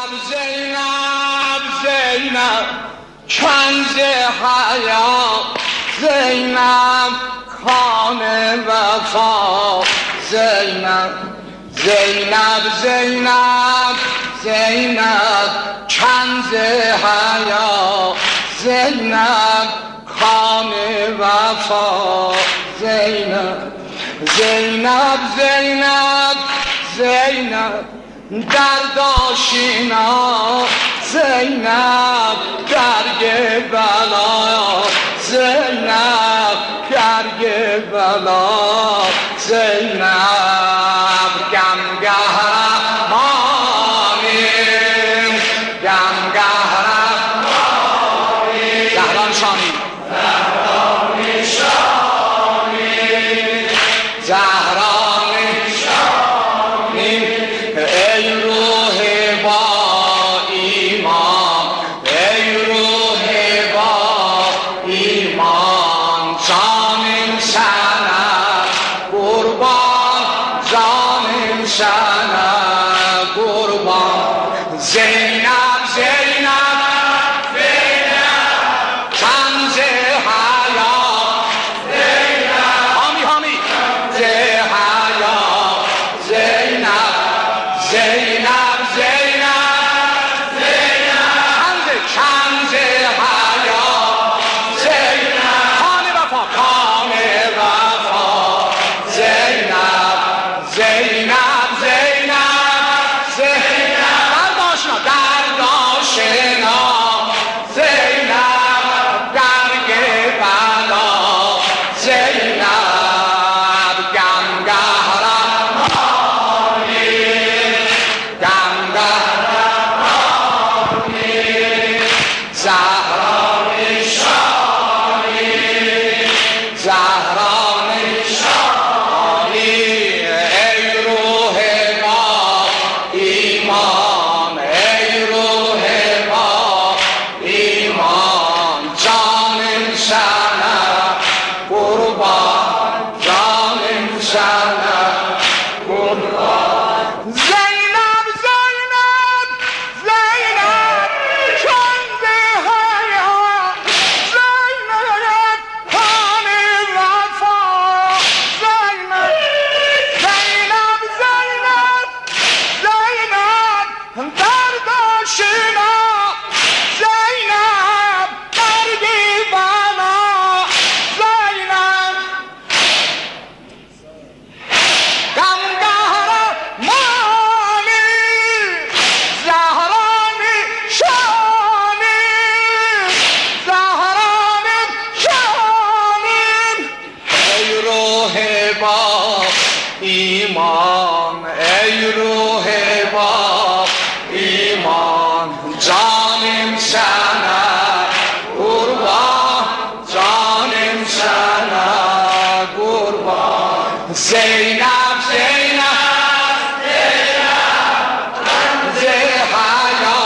زینب زینب کنز حیا زینب خان وفا زینب زینب زینب زینب کنز حیا زینب خان وفا زینب زینب زینب زینب درداشینا زینب درگ بلا زینب درگ بلا زینب گم قهرمانیم گم قهرمانیم زهران شانی زهران شانی زهران شانی ای روح با ایمان ای روح با ایمان جانم شنم قربان جانم شنم قربان زینب زینب زینب کنز حیا زینب حامی حامی حیا زینب زینب زینب زینب کنز حیا زینب خان وفا خان وفا زینب زینب زینب زینب درداشنا زینب درگ بلا زینب گم قهرمانی گم قهرمانی زهران شانی زهران شانی ای روح ما ایمان ای روح ما ایمان جانم شنم قربان جانم شنم قربان زینب زینب زینب کنز حیا زینب خان وفا زینب زینب زینب زینب درداشنا زینب درگ بلا زینب غم قهرمانی زهران شانی زهران شانی ای روح با ایمان ای روح با ایمان جانم شنم قربان جانم شنم قربان زینب زینب زینب کنز حیا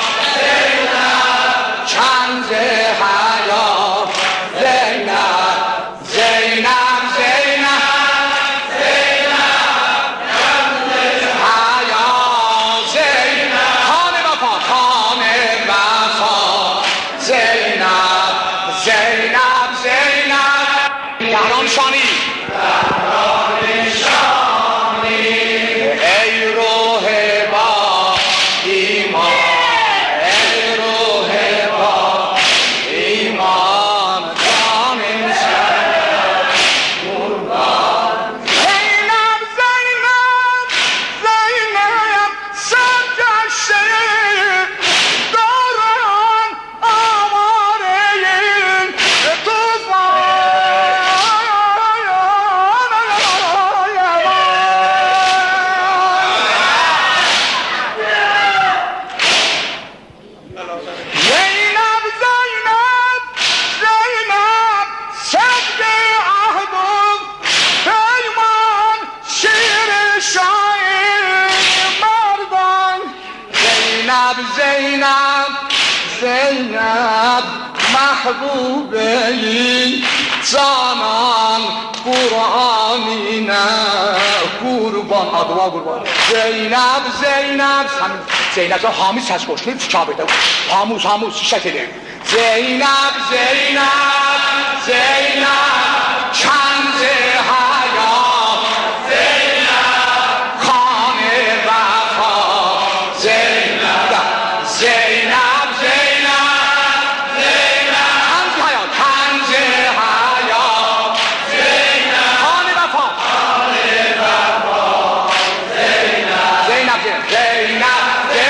زینب کنز حیا زینب زینب زینب زینب کنز حیا زینب خان وفا خان وفا زینب زینب زینب زهران شانی زهران شانی ای روح با ایمان ای روح با ایمان جانم شنم قربان زینب زینب زینب سرگشته دارم آواره زینب زینب زینب صدق عهد و پیمان شیر شاعر مردان زینب زینب زینب محبوبه جانان قرآنی نه قربان آدوا قربان زینب زینب Zeynep Hamid səs qoşulub Kabe'də. Hamuz şişət edir. Zeynep, Zeynep, Zeynep, Kənd-i Həyat, Zeynep, Xan-i Vəfa, Zeynep, Zeynep, Zeynep, Zeynep, Kənd-i Həyat, Zeynep, Xan-i Vəfa, Zeynep, Zeynep, Zeynep,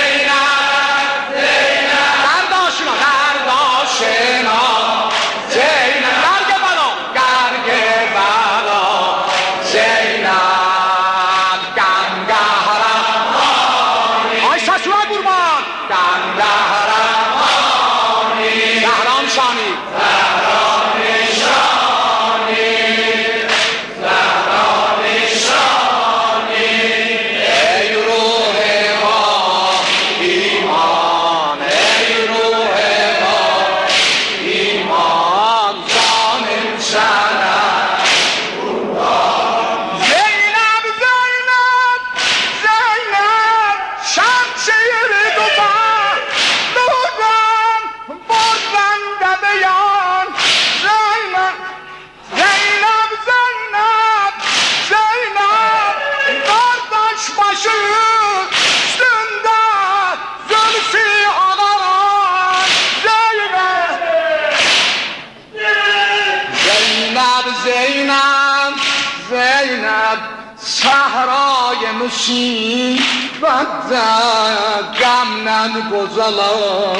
صحرای مصیبت غم نگذلان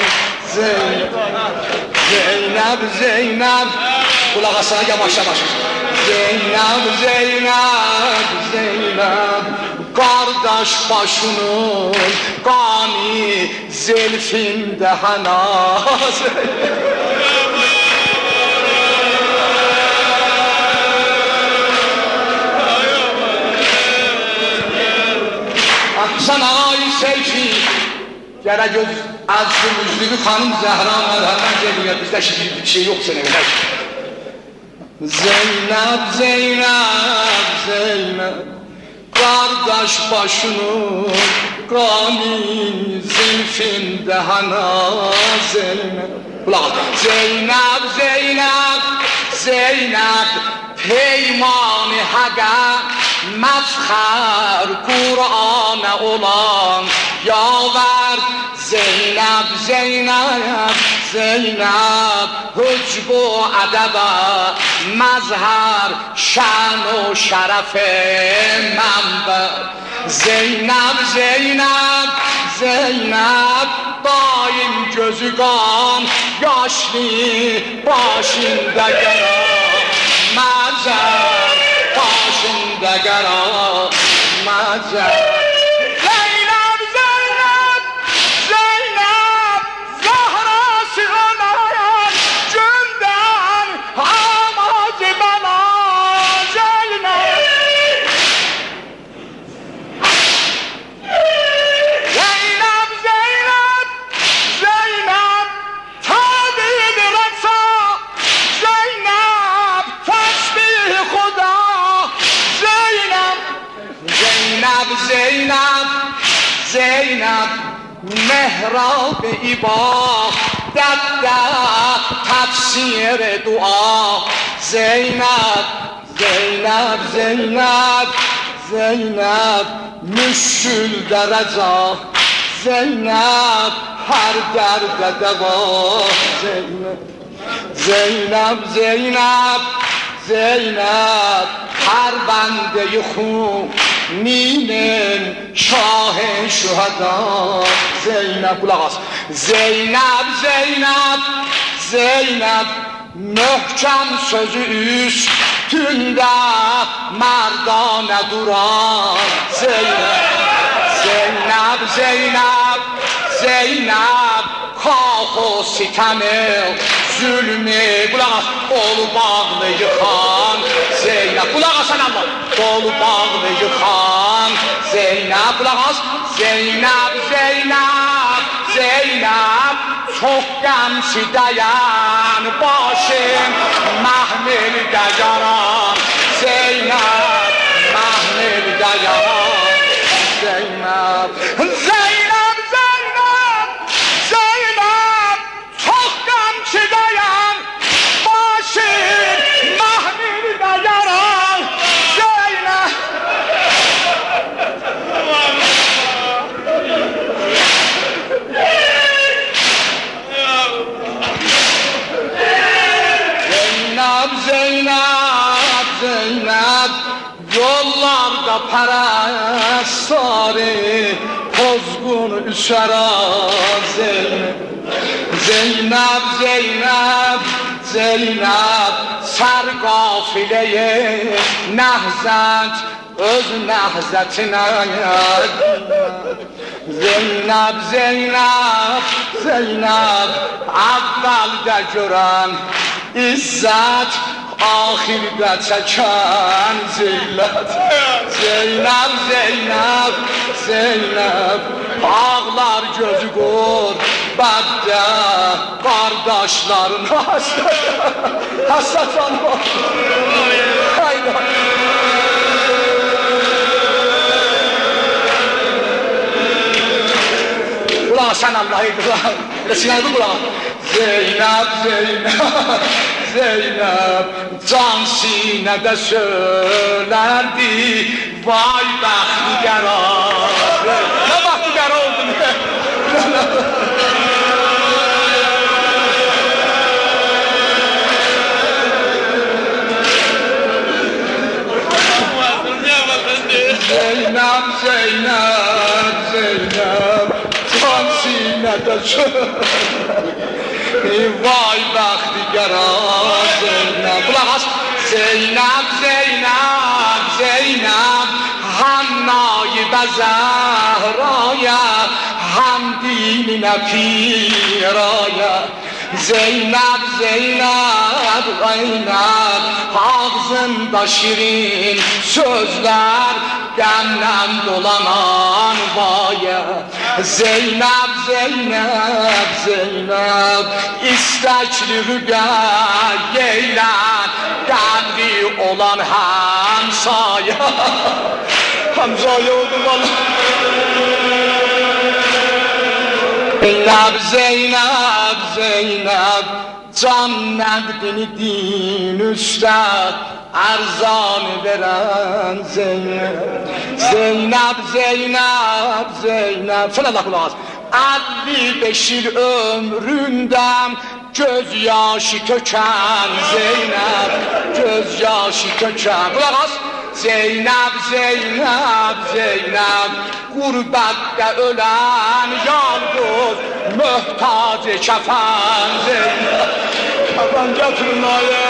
Zeynep, Zeynep Kulak asana yavaş yavaş Zeynep, Zeynep, Zeynep Kardeş başının qani zelfinde hana Sen ağayı sevki Gerek göz az müzlümü kanım Zehra Merhamen geliyor bizde şimdi bir şey yok sene kadar Zeynep, Zeynep, Zeynep Kardeş başının qani zilfinde hana Zeynep Zeynep, Zeynep, Zeynep Peymani haqa mefxer Kur'an'a olan yaver Zeynep, Zeynep, Zeynep Hücbu edebe mezher şen o şerefe menber Zeynep, Zeynep, Zeynep daim gözü kan yaşlı başında gelir mezher başında gelir mezher Zeynep, Zeynep mehrab ibadette tefsir dua Zeynep, Zeynep, Zeynep, Zeynep müşkül derece Zeynep her derde deva Zeynep, Zeynep, Zeynep, Zeynep her bende khun Minen şah şüheda Zeynep kulak as Zeynep, Zeynep, Zeynep Möhkem sözü üstünde merdane duran Zeynep, Zeynep, Zeynep, Zeynep Kah o sitemi zulmü kulak as Olu bağlı yıkan Zeynep kulak asan Allah Dolu bağlı yıkan Zeynep kulak as Zeynep, Zeynep, Zeynep Çok gemsideyem başım Mahmilde yaran Zeynep, Mahmilde yaran Zeynep, Zeynep, Zeynep onu üsara Zeynep, Zeynep, Zeynep sar kafileye nehzet öz nehzetine Zeynep, Zeynep, Zeynep evvelde gören İzzet ahirde çeken zillet Zeynep, Zeynep, Zeynep ağlar gözü gurbette kardeşlerin hasret olma haydi ulan sen Allah'ıydı ulan sinanı ulan Zeynep, Zeynep, Zeynep can sinede söylerdi vay bahtiyara ne bahtiyara oldun Zeynep, Zeynep, Zeynep can sinede söylerdi vay bahtiyara Zeynep kulak as Zeynep, Zeynep, Zeynep hem naib-i Zehra'ya hem dinine piraya Zeynep, Zeynep, Zeynep ağzında şirin sözler gemlen dolanan vaya Zeynep, Zeynep, Zeynep istekli rügeyler geldi olan hemsaya Hamzaya oldu valla Zeynep, Zeynep, Zeynep can nebdini din üstad erzanı veren Zeynep Zeynep, Zeynep, Zeynep Sallallahu aleyhi ve sellem 55 yıl ömründen gözyaşı töken Zeynep gözyaşı töken kulak as Zeynep, Zeynep, Zeynep gurbette ölen yalnız mühtaç kefen Zeynep kefen getirin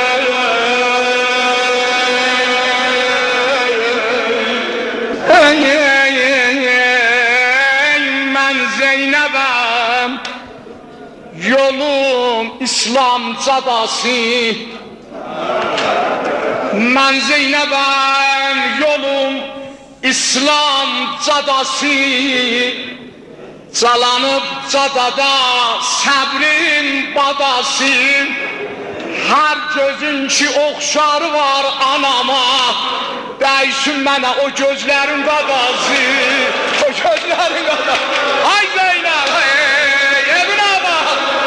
ben Zeynep'im yolum İslam cadası ben Zeynep'im yolum İslam cadası calanıp cadada sabrin badası her gözün ki okşar var anama değişsin bana o gözlerin kadası o gözlerin kadası ay Zeynep evin ama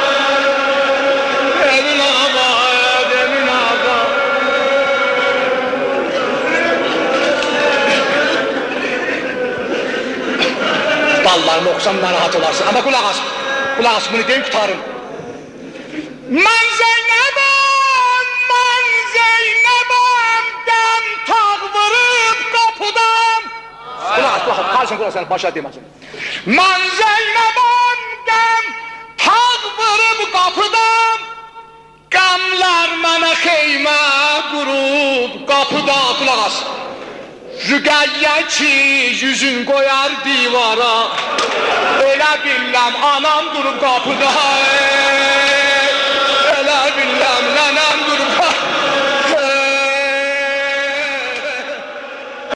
evin ama evin ama dallarımı okusam bana rahat olarsın ama kulak as bunu deyim tutarım ben Zeynep'im dem tağ vırıp kapıdan kulak as sen başa demesin ben Zeynep'im dem tağ vırıp kapıdan gamlar bana xeymə qurub kapıda kulak as Rüqəyyə ki yüzün koyar divara elə biləm anam durub kapıda